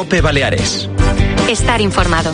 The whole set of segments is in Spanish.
COPE Baleares. Estar informado.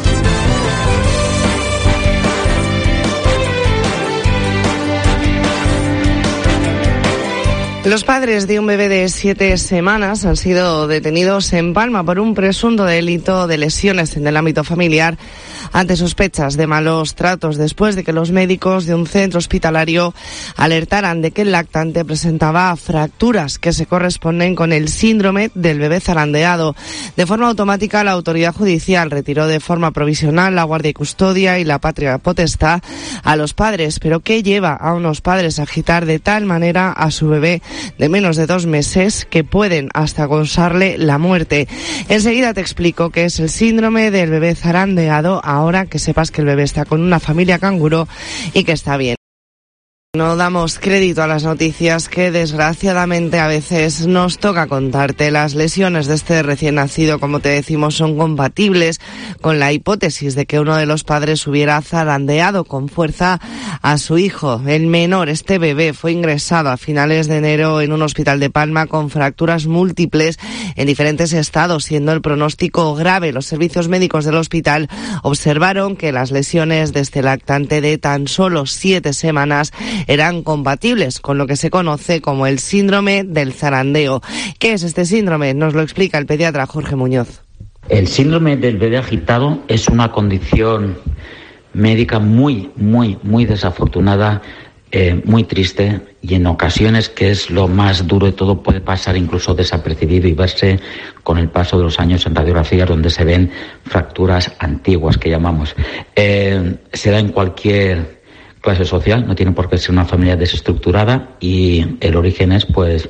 Los padres de un bebé de 7 semanas han sido detenidos en Palma por un presunto delito de lesiones en el ámbito familiar ante sospechas de malos tratos después de que los médicos de un centro hospitalario alertaran de que el lactante presentaba fracturas que se corresponden con el síndrome del bebé zarandeado. De forma automática, la autoridad judicial retiró de forma provisional la guardia y custodia y la patria potestad a los padres. Pero ¿qué lleva a unos padres a agitar de tal manera a su bebé de menos de 2 meses que pueden hasta causarle la muerte? Enseguida te explico qué es el síndrome del bebé zarandeado, ahora que sepas que el bebé está con una familia canguro y que está bien. No damos crédito a las noticias que desgraciadamente a veces nos toca contarte. Las lesiones de este recién nacido, como te decimos, son compatibles con la hipótesis de que uno de los padres hubiera zarandeado con fuerza a su hijo. El menor, este bebé, fue ingresado a finales de enero en un hospital de Palma con fracturas múltiples en diferentes estados, siendo el pronóstico grave. Los servicios médicos del hospital observaron que las lesiones de este lactante de tan solo 7 semanas eran compatibles con lo que se conoce como el síndrome del zarandeo. ¿Qué es este síndrome? Nos lo explica el pediatra Jorge Muñoz. El síndrome del bebé agitado es una condición médica muy desafortunada, muy triste, y en ocasiones, que es lo más duro de todo, puede pasar incluso desapercibido y verse con el paso de los años en radiografías donde se ven fracturas antiguas, que llamamos. Se da en cualquier clase social, no tiene por qué ser una familia desestructurada, y el origen es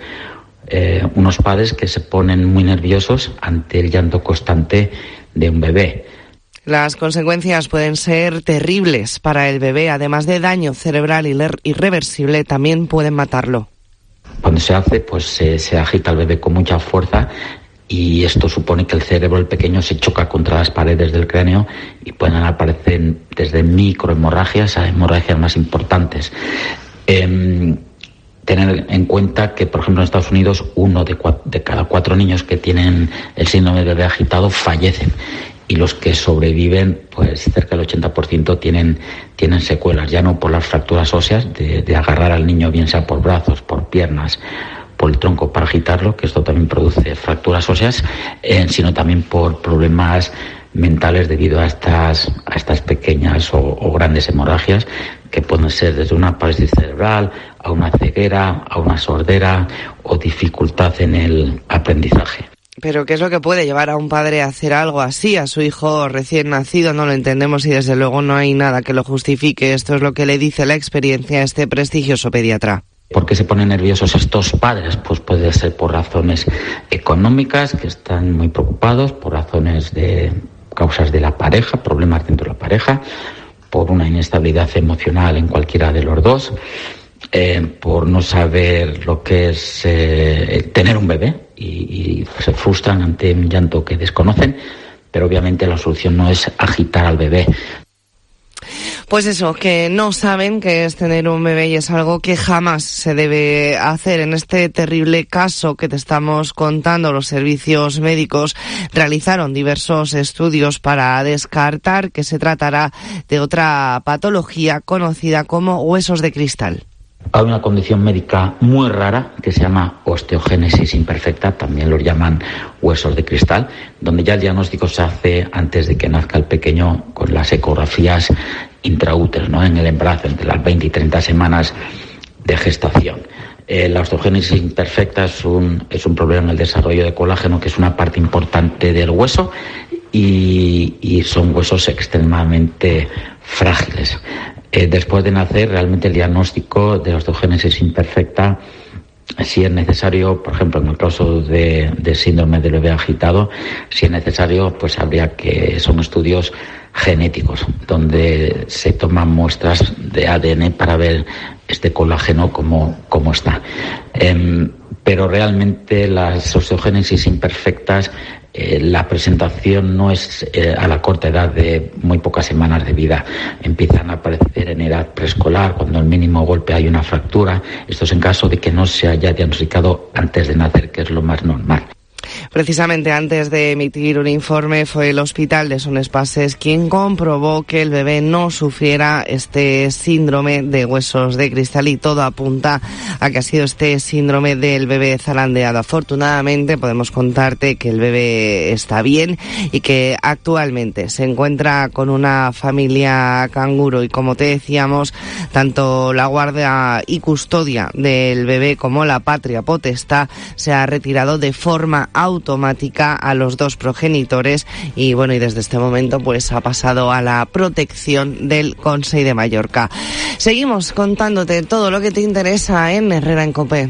unos padres que se ponen muy nerviosos ante el llanto constante de un bebé. Las consecuencias pueden ser terribles para el bebé, además de daño cerebral irreversible, también pueden matarlo. Cuando se hace, se agita el bebé con mucha fuerza, y esto supone que el cerebro del pequeño se choca contra las paredes del cráneo y pueden aparecer desde microhemorragias a hemorragias más importantes. Tener en cuenta que, por ejemplo, en Estados Unidos, 1 de cada 4 niños que tienen el síndrome del bebé agitado fallecen, y los que sobreviven, cerca del 80% tienen secuelas, ya no por las fracturas óseas de agarrar al niño, bien sea por brazos, por piernas, por el tronco para agitarlo, que esto también produce fracturas óseas, sino también por problemas mentales debido a estas pequeñas o grandes hemorragias, que pueden ser desde una parálisis cerebral a una ceguera, a una sordera o dificultad en el aprendizaje. Pero ¿qué es lo que puede llevar a un padre a hacer algo así a su hijo recién nacido? No lo entendemos y desde luego no hay nada que lo justifique. Esto es lo que le dice la experiencia a este prestigioso pediatra. ¿Por qué se ponen nerviosos estos padres? Pues puede ser por razones económicas, que están muy preocupados, por razones de causas de la pareja, problemas dentro de la pareja, por una inestabilidad emocional en cualquiera de los dos, por no saber lo que es tener un bebé y se frustran ante un llanto que desconocen, pero obviamente la solución no es agitar al bebé. Pues eso, que no saben qué es tener un bebé y es algo que jamás se debe hacer. En este terrible caso que te estamos contando, los servicios médicos realizaron diversos estudios para descartar que se tratará de otra patología conocida como huesos de cristal. Hay una condición médica muy rara que se llama osteogénesis imperfecta, también lo llaman huesos de cristal, donde ya el diagnóstico se hace antes de que nazca el pequeño con las ecografías intraúteros, ¿no? En el embarazo, entre las 20 y 30 semanas de gestación. La osteogénesis imperfecta es un problema en el desarrollo de colágeno, que es una parte importante del hueso, y son huesos extremadamente frágiles. Después de nacer, realmente el diagnóstico de osteogénesis imperfecta, si es necesario, por ejemplo, en el caso de síndrome del bebé agitado, si es necesario, son estudios genéticos, donde se toman muestras de ADN para ver este colágeno cómo está. Pero realmente las osteogénesis imperfectas, la presentación no es a la corta edad de muy pocas semanas de vida. Empiezan a aparecer en edad preescolar, cuando al mínimo golpe hay una fractura. Esto es en caso de que no se haya diagnosticado antes de nacer, que es lo más normal. Precisamente antes de emitir un informe fue el hospital de Son Espases quien comprobó que el bebé no sufriera este síndrome de huesos de cristal y todo apunta a que ha sido este síndrome del bebé zarandeado. Afortunadamente podemos contarte que el bebé está bien y que actualmente se encuentra con una familia canguro y, como te decíamos, tanto la guardia y custodia del bebé como la patria potestad se ha retirado de forma automática a los dos progenitores y desde este momento pues ha pasado a la protección del Consell de Mallorca. Seguimos contándote todo lo que te interesa en Herrera en Cope.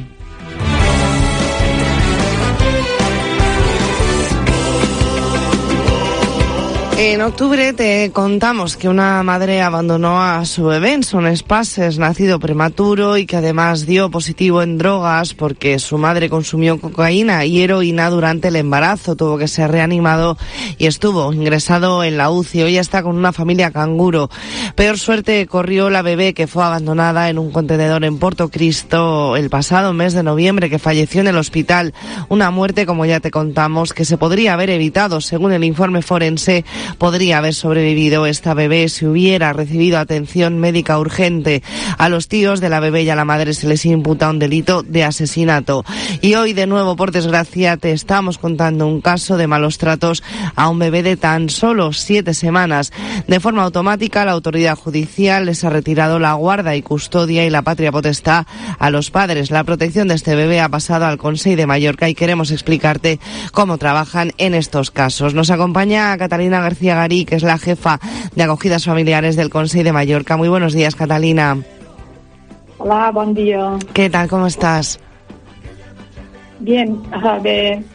En octubre te contamos que una madre abandonó a su bebé en Son Espases, nacido prematuro y que además dio positivo en drogas porque su madre consumió cocaína y heroína durante el embarazo. Tuvo que ser reanimado y estuvo ingresado en la UCI. Hoy está con una familia canguro. Peor suerte corrió la bebé que fue abandonada en un contenedor en Portocristo el pasado mes de noviembre, que falleció en el hospital. Una muerte, como ya te contamos, que se podría haber evitado. Según el informe forense, podría haber sobrevivido esta bebé si hubiera recibido atención médica urgente. A los tíos de la bebé y a la madre se les imputa un delito de asesinato. Y hoy, de nuevo, por desgracia, te estamos contando un caso de malos tratos a un bebé de tan solo 7 semanas. De forma automática, la autoridad judicial les ha retirado la guarda y custodia y la patria potestad a los padres. La protección de este bebé ha pasado al Consell de Mallorca y queremos explicarte cómo trabajan en estos casos. Nos acompaña Catalina García Garí, que es la jefa de acogidas familiares del Consell de Mallorca. Muy buenos días, Catalina. Hola, buen día. ¿Qué tal? ¿Cómo estás? Bien, bien.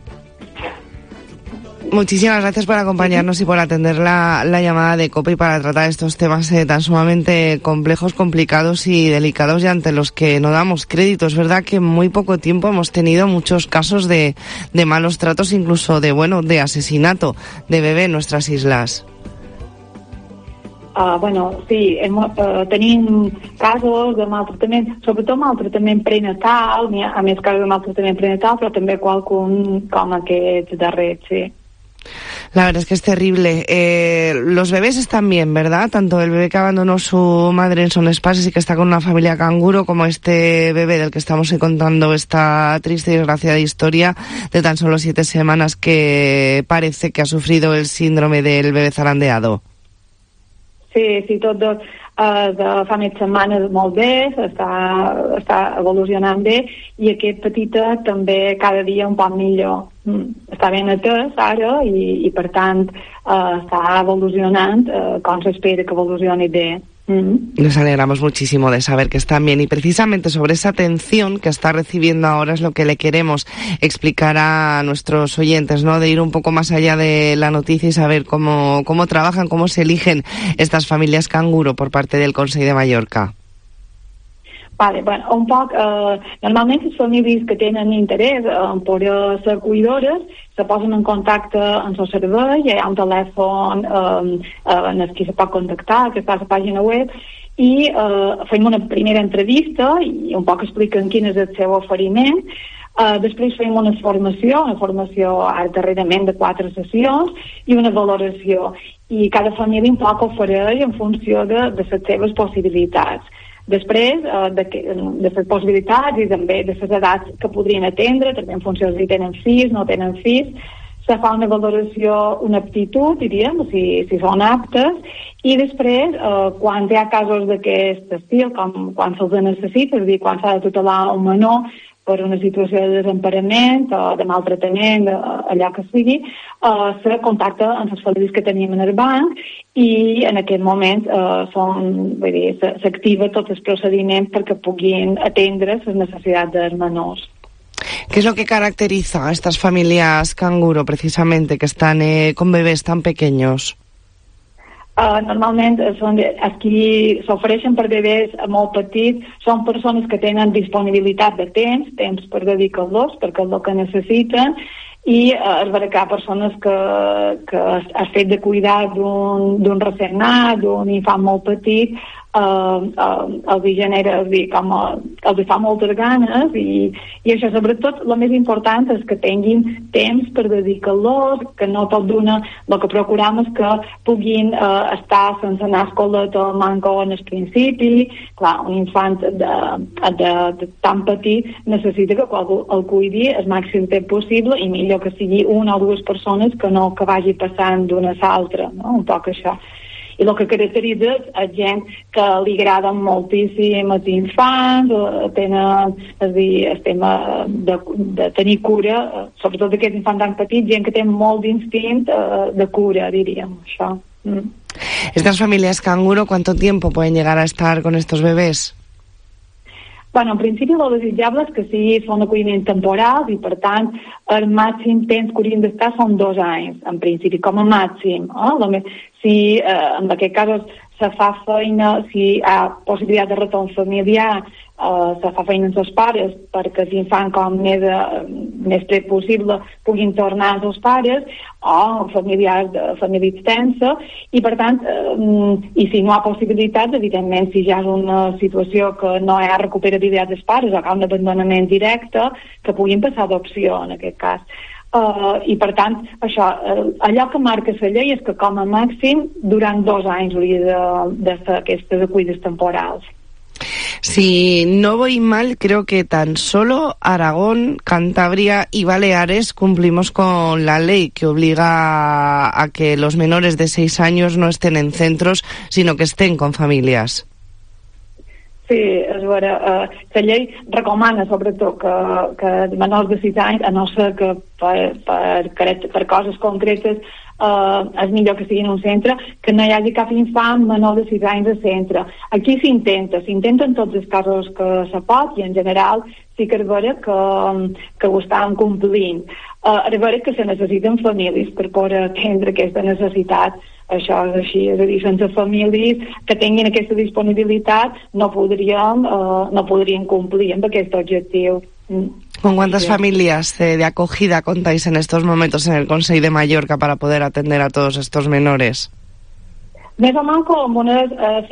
Muchísimas gracias por acompañarnos y por atender la llamada de COPE y para tratar estos temas tan sumamente complejos, complicados y delicados y ante los que no damos crédito. Es verdad que en muy poco tiempo hemos tenido muchos casos de malos tratos, incluso de asesinato de bebé en nuestras islas. Sí, tenim casos de maltractament, sobretot maltractament prenatal, a més casos de maltractament prenatal, però també qualcun com aquests darrers, sí. La verdad es que es terrible. Los bebés están bien, ¿verdad? Tanto el bebé que abandonó su madre en Son Espases y que está con una familia canguro, como este bebé del que estamos contando esta triste y desgraciada historia de tan solo 7 semanas que parece que ha sufrido el síndrome del bebé zarandeado. Sí, tot fa més setmanes molt bé, està evolucionant bé i aquest petitet també cada dia un poc millor. Està ben atès ara i per tant està evolucionant com s'espera que evolucioni bé. Nos alegramos muchísimo de saber que están bien y precisamente sobre esa atención que está recibiendo ahora es lo que le queremos explicar a nuestros oyentes, ¿no? De ir un poco más allá de la noticia y saber cómo trabajan, cómo se eligen estas familias canguro por parte del Consell de Mallorca. Vale, un poc, normalment les famílies que tenen interès en poder ser cuidadores se posen en contacte amb el servei, hi ha un telèfon en el que se pot contactar, que està a la pàgina web, i fem una primera entrevista i un poc expliquen quin és el seu oferiment. Després fem una formació ara darrerament de 4 sessions i una valoració. I cada família un poc ofereix en funció de les seves possibilitats. Després de les possibilitats i també de les edats que podrien atendre, també en funció si tenen fills, no tenen fills, se fa una valoració, una aptitud, diríem, si són aptes, i després, quan hi ha casos d'aquest estil, com quan se'ls necessita, és a dir, quan s'ha de tutelar un menor per una situació de desemparament o de maltractament, allò que sigui, se contacta amb les famílies que tenim en el banc i en aquest moment s'activa tot el procediment perquè puguin atendre les necessitats dels menors. ¿Qué es lo que caracteriza a estas familias canguro, precisamente, que están con bebés tan pequeños? Normalment els qui s'ofereixen per bebès molt petits són persones que tenen disponibilitat de temps per dedicar-los, perquè és el que necessiten, i és vera que hi ha persones que el fet de cuidar d'un recent nat, d'un infant molt petit, els genera, com els fa moltes ganes i això, sobretot, el més important és que tinguin temps per dedicar-los, que no tot d'una, el que procurem és que puguin estar sense anar a escola o manco en el principi. Clar, un infant de tan petit necessita que qualcú el cuidi el màxim temps possible i millor que sigui una o dues persones que no que vagi passant d'una a l'altra, no? Un poc això. I el que caracteritza és gent que li agraden moltíssim els infants, tenen, és dir, el tema de tenir cura, sobretot d'aquests infants tan petits, gent que té molt d'instint de cura, diríem, això. ¿Estas familias canguro cuánto tiempo pueden llegar a estar con estos bebés? Bueno, en principi el desitjable és que sigui un acolliment temporal i, per tant, el màxim temps que haurien d'estar són 2 anys, en principi, com a màxim. Si en aquest cas se fa feina, si hi ha possibilitat de retorn familiar, se fa feina amb els pares perquè els infants com més tret possible puguin tornar als seus pares o familiars de família extensa i per tant i si no hi ha possibilitats, evidentment si ja és una situació que no hi ha recuperabilitat dels pares o que hi ha un abandonament directe, que puguin passar adopció en aquest cas. I per tant això, allò que marca la llei és que com a màxim durant 2 anys hauria de fer aquestes acollides temporals. Si no voy mal, creo que tan solo Aragón, Cantabria y Baleares cumplimos con la ley que obliga a que los menores de 6 años no estén en centros, sino que estén con familias. Sí, és vera. La llei recomana, sobretot, que menors de 6 anys, a no ser que per coses concretes és millor que sigui en un centre, que no hi hagi cap infant menor de 6 anys al centre. Aquí s'intenten tots els casos que se pot i en general sí que és vera que ho estan complint. És vera que se necessiten famílies per poder atendre aquesta necessitat. Això és així, és a dir, sense famílies que tinguin aquesta disponibilitat no podríem complir amb aquest objectiu. ¿Con cuántas familias de acogida contáis en estos momentos en el Consell de Mallorca para poder atender a todos estos menores? Més o menys com unes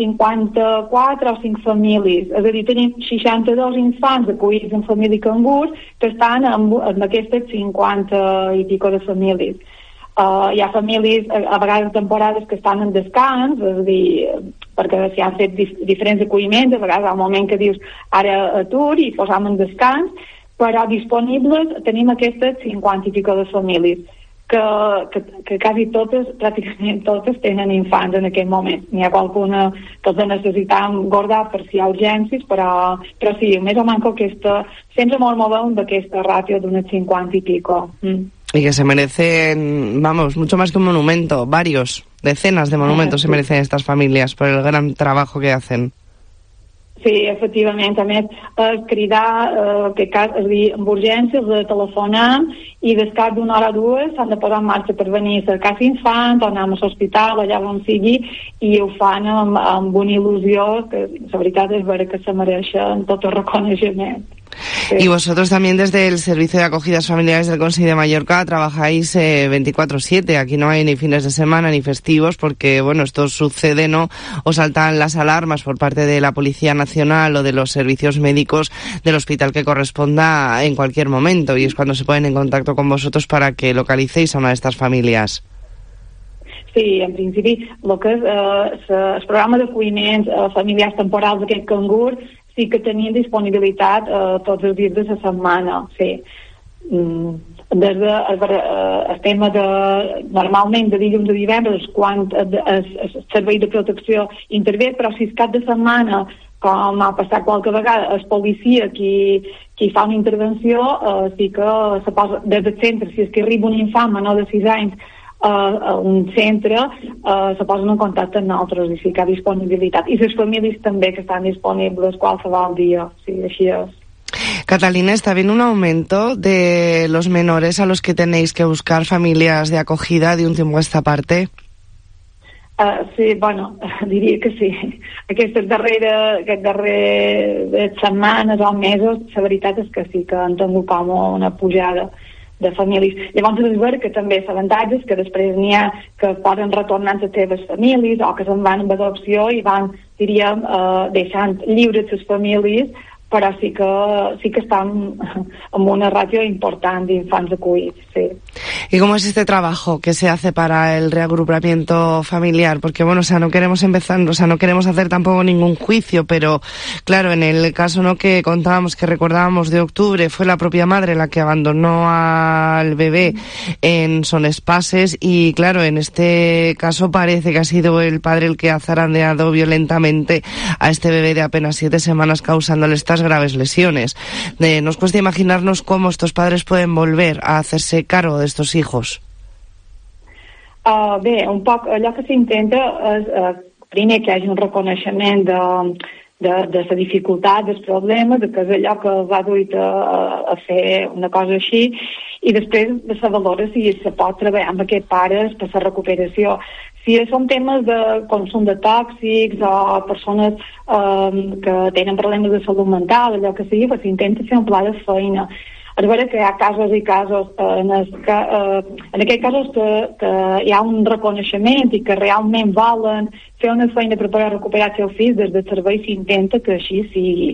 54 o 5 famílies. És a dir, tenim 62 infants acollits en família cangur que estan en aquestes 50 i pico de famílies. Hi ha famílies, a vegades temporades, que estan en descans, és a dir, perquè s'hi han fet diferents acolliments, a vegades al moment que dius ara atur i posam en descans, però disponibles tenim aquestes 50 i pico de famílies, que quasi totes, pràcticament totes, tenen infants en aquest moment. N'hi ha qualcuna que els necessitam guardar per si hi ha urgències, però sí, més o menys aquesta, sempre molt movem d'aquesta ràtio d'unes 50 i pico. Y que se merecen, vamos, mucho más que un monumento, decenas de monumentos se merecen estas familias por el gran trabajo que hacen. Sí, efectivament. A més, cridar, és a dir, amb urgències, telefonar i des cap d'una hora o dues s'han de posar en marxa per venir a cercar infants o anar a l'hospital, allà on sigui, i ho fan amb una il·lusió que, la veritat, és vera que se mereixen tot el reconeixement. Sí. Y vosotros también desde el Servicio de Acogidas Familiares del Consell de Mallorca trabajáis 24/7, aquí no hay ni fines de semana ni festivos porque, bueno, esto sucede, ¿no? Os saltan las alarmas por parte de la Policía Nacional o de los servicios médicos del hospital que corresponda en cualquier momento y es cuando se ponen en contacto con vosotros para que localicéis a una de estas familias. Sí, en principi, el que és el programa d'acolliment familiars temporals d'aquest cangur sí que tenien disponibilitat tots els dies de la setmana, sí. Des de el tema normalment de dilluns a divendres quan el servei de protecció intervé, però si és cap de setmana, com ha passat qualque vegada, el policia qui fa una intervenció, sí que se posa des del centre, si és que arriba un infant menor de 6 anys a un centre, se posen en contacte amb nosaltres i sí que hi ha disponibilitat. I les famílies també que estan disponibles qualsevol dia, sí, així és. Catalina, ¿está habiendo un aumento de los menores a los que tenéis que buscar familias de acogida de un tiempo a esta parte? Sí, bueno, diria que sí. Aquestes darreres setmanes o mesos, la veritat és que sí que han tingut com una pujada de famílies. Llavors és veritat que també l'avantatge és que després n'hi ha que poden retornar a les seves famílies o que se'n van amb adopció i van, diríem, deixant lliures les famílies, però sí que están en una ratio importante de infantes acogidos, sí. ¿Y cómo es este trabajo que se hace para el reagrupamiento familiar? Porque, bueno, o sea, no queremos hacer tampoco ningún juicio, pero, claro, en el caso que recordábamos de octubre, fue la propia madre la que abandonó al bebé en Son Espases y, claro, en este caso parece que ha sido el padre el que ha zarandeado violentamente a este bebé de apenas 7 semanas, causándole estas graves lesiones. Nos cuesta imaginarnos cómo estos padres pueden volver a hacerse cargo de estos hijos. Bé, un poc allò que s'intenta és primer que hi hagi un reconeixement de la dificultat, dels problemes, de que és allò que va dur a fer una cosa així, i després de se valora si se pot treballar amb aquests pares per la recuperació. Si són temes de consum de tòxics o persones que tenen problemes de salut mental, allò que sigui, s'intenta fer un pla de feina. És veritat que hi ha casos i casos, en aquests casos que hi ha un reconeixement i que realment volen fer una feina per poder recuperar els seus fills, des del servei s'intenta que així sigui.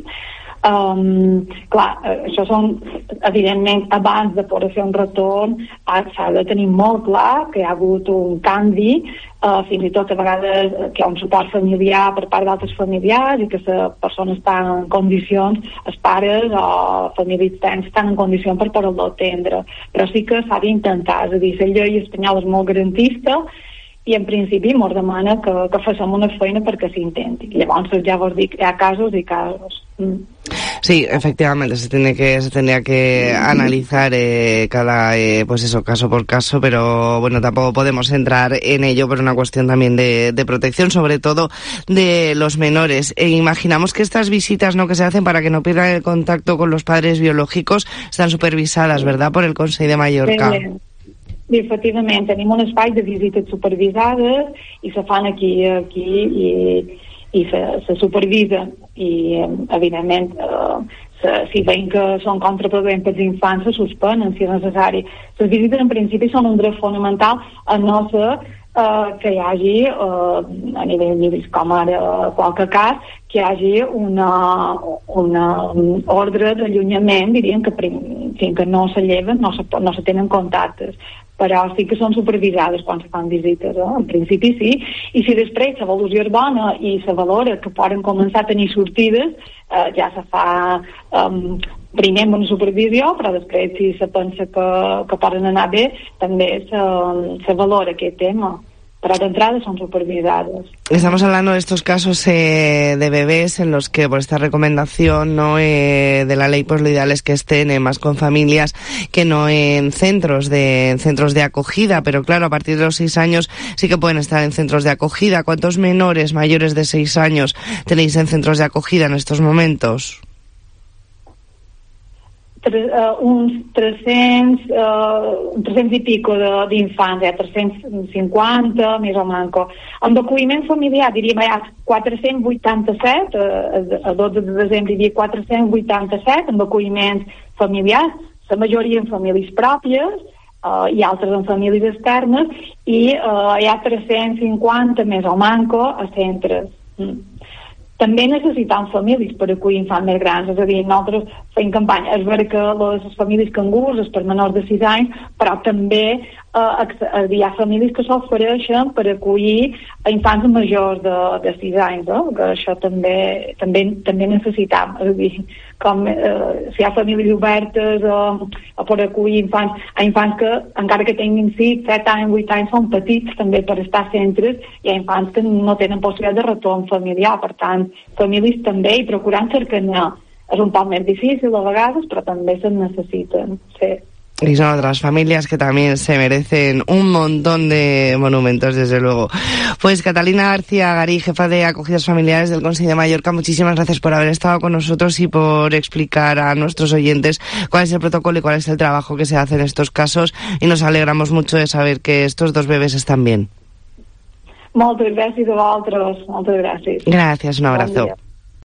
Clar, això són, evidentment, abans de poder fer un retorn s'ha de tenir molt clar que hi ha hagut un canvi, fins i tot a vegades que hi ha un suport familiar per part d'altres familiars i que la persona està en condicions, els pares o famílies estan en condicions per poder-lo atendre, però sí que s'ha d'intentar, és a dir, la llei espanyola és molt garantista i en principi mos demana que facem una feina perquè s'intenti. Llavors ja vos dic, hi ha casos i casos. Sí, efectivamente, se tendría que analizar caso por caso, pero bueno, tampoco podemos entrar en ello por una cuestión también de protección, sobre todo de los menores. Imaginamos que estas visitas, ¿no?, que se hacen para que no pierdan el contacto con los padres biológicos, están supervisadas, ¿verdad?, por el Consell de Mallorca. Sí, efectivament, tenim un espai de visites supervisades i se fan aquí i se supervisa i, evidentment, si veiem que són contraproduents pels infants, se suspenen si és necessari. Les visites, en principi, són un dret fonamental, a no ser que hi hagi, a nivell com ara qualque cas, que hi hagi una ordre d'allunyament, diríem que fins que no se lleven, no se tenen contactes, però sí que són supervisades quan se fan visites, en principi sí, i si després l'evolució és bona i se valora que poden començar a tenir sortides, ja se fa primer amb una supervisió, però després si se pensa que poden anar bé, també se valora aquest tema. Pero de entrada son supervisados. Estamos hablando de estos casos de bebés en los que por esta recomendación de la ley, pues lo ideal es que estén más con familias que no en centros de acogida, pero claro, a partir de los 6 años sí que pueden estar en centros de acogida. ¿Cuántos menores mayores de 6 años tenéis en centros de acogida en estos momentos? Uns 300 i pico d'infants, 350, més o manco. En d'acolliment familiar, diríem, hi ha 487, a 12 de desembre hi havia 487 en d'acolliments familiars, la majoria en famílies pròpies i altres en famílies externes, i hi ha 350 més o manco a centres. També necessitem famílies per acollir infants més grans, és a dir, nosaltres fem campanya. És vera que les famílies cangurs és per menors de 6 anys, però també hi ha famílies que s'ofereixen per acollir a infants majors de 6 anys, que això també necessitem. És a dir, si hi ha famílies obertes per acollir infants que, encara que tinguin 6, 7 anys, 8 anys, són petits també per estar a centres, hi ha infants que no tenen possibilitat de retorn familiar, per tant, famílies també, i procurant cercar-ne. És un poc més difícil a vegades, però també se'n necessiten, sí. Y son otras familias que también se merecen un montón de monumentos, desde luego. Pues Catalina García Garí, jefa de Acogidas Familiares del Consell de Mallorca, muchísimas gracias por haber estado con nosotros y por explicar a nuestros oyentes cuál es el protocolo y cuál es el trabajo que se hace en estos casos, y nos alegramos mucho de saber que estos 2 bebés están bien. Moltes gràcies a vosaltres, moltes gràcies. Gràcies, un abrazo. Bon dia.